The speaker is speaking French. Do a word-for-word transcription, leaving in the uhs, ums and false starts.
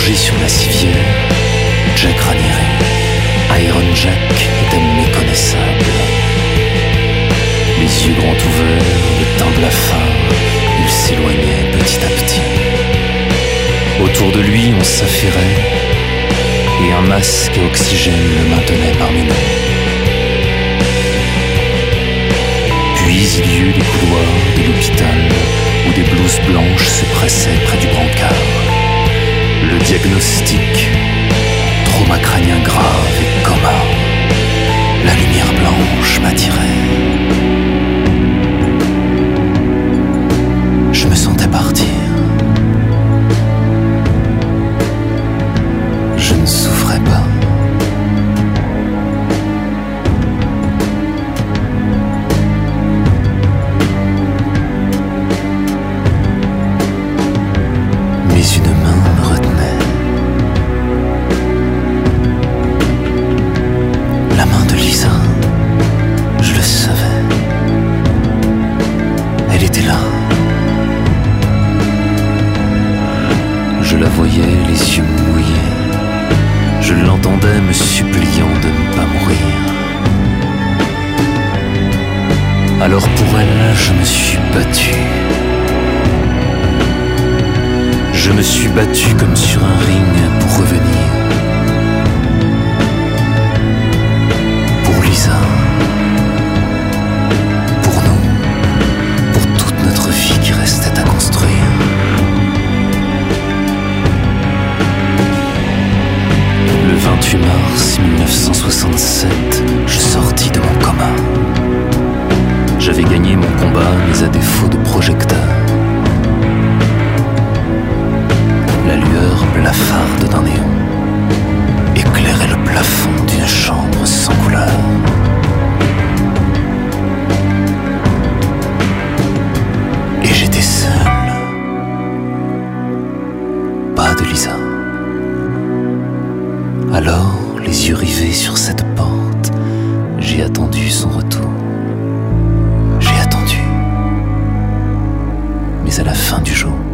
allongé sur la civière, Jack Ranieri, Iron Jack était méconnaissable. Les yeux grands ouverts, le teint blafard, il s'éloignait petit à petit. Autour de lui, on s'affairait, et un masque à oxygène le maintenait parmi nous. Puis il y eut les couloirs de l'hôpital où des blouses blanches se pressaient près du brancard. Le diagnostic, trauma crânien grave et coma. La lumière blanche m'attirait. Je me sentais partir. Je ne souffrais pas. Mais une main me retenait. La main de Lisa, je le savais. Elle était là. Je la voyais, les yeux mouillés. Je l'entendais me suppliant de ne pas mourir. Alors pour elle, je me suis battu. Je me suis battu comme sur un ring pour revenir. Pour Lisa. Pour nous. Pour toute notre vie qui restait à construire. Le vingt-huit mars mille neuf cent soixante-sept, je sortis de mon coma. J'avais gagné mon combat, mais à défaut de projecteur. La lueur blafarde d'un néon éclairait le plafond d'une chambre sans couleur. Et j'étais seul. Pas de Lisa. Alors, les yeux rivés sur cette porte, j'ai attendu son retour. J'ai attendu. Mais à la fin du jour,